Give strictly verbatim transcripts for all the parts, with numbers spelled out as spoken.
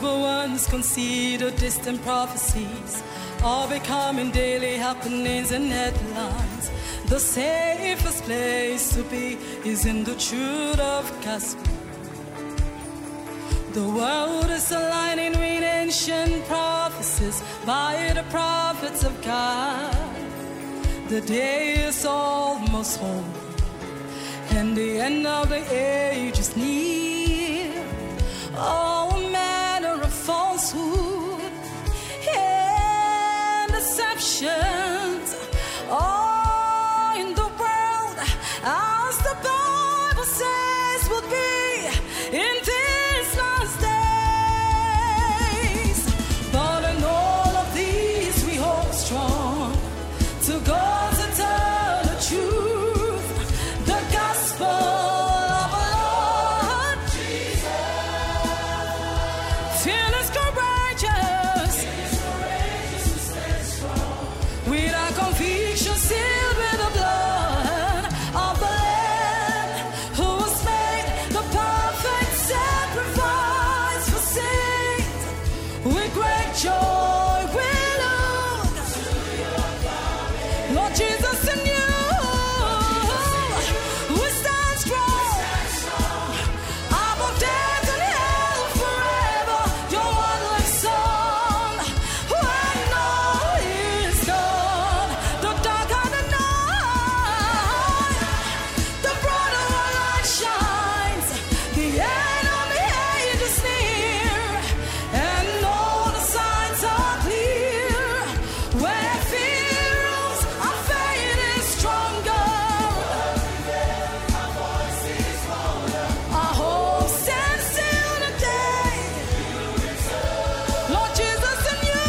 were once considered distant prophecies are becoming daily happenings and headlines. The safest place to be is in the truth of gospel. The world is aligning with ancient prophecies by the prophets of God. The day is almost home, and the end of the age is near. All manner of falsehood and deceptions are in the world, as the Bible says will be in these last days. But in all of these we hold strong to God's eternal truth, the gospel of our Lord Jesus. Fearless, courageous, with our conviction sealed with the blood of the Lamb, who was made the perfect sacrifice for sin. With great joy we look, Lord Jesus, in you we stand strong. Above death and hell forever, your one-like song. When all is gone, the dark of the night, the brighter our light shines. The end of the age is near, and all the signs are clear. Where fear rules, our faith is stronger. Our hope stands still today. Lord Jesus, in you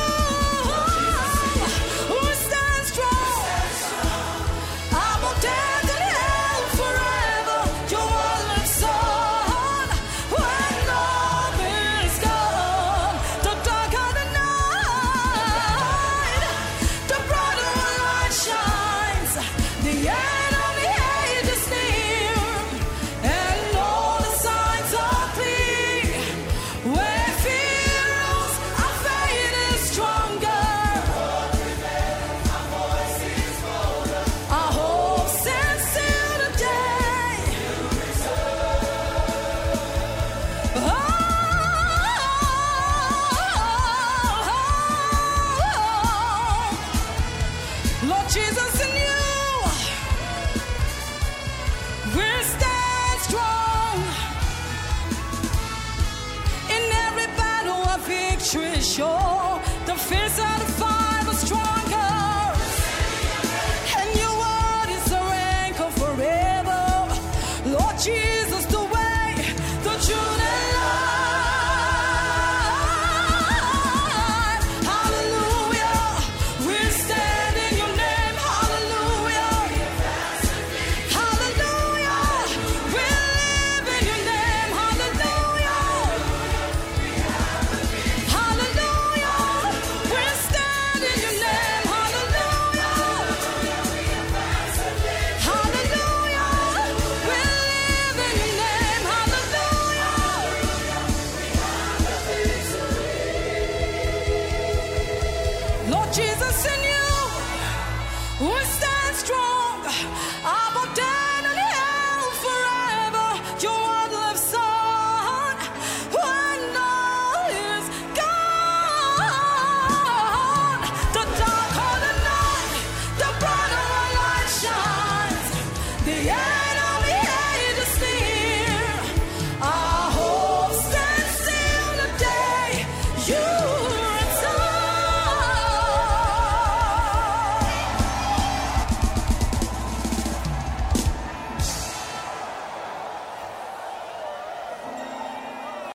we stand strong. Above death and hell forever, your one-like son. When all is gone, the dark of the night, the brighter our light shines. The end of the age is near, and all the signs are clear. Where fear rules, our faith is stronger. Our hope stands still today. Oh, Lord Jesus, in you we stand strong. In every battle, our victory is sure. The fierce of the fight was stronger, and your word is our anchor forever. Lord Jesus, the way, the truth, and life. Hallelujah, we stand in your name. Hallelujah, hallelujah, we live in your name. Hallelujah, hallelujah, we stand in your name. Hallelujah, hallelujah, we live in your name. Hallelujah. Lord Jesus, in you we stand strong. Our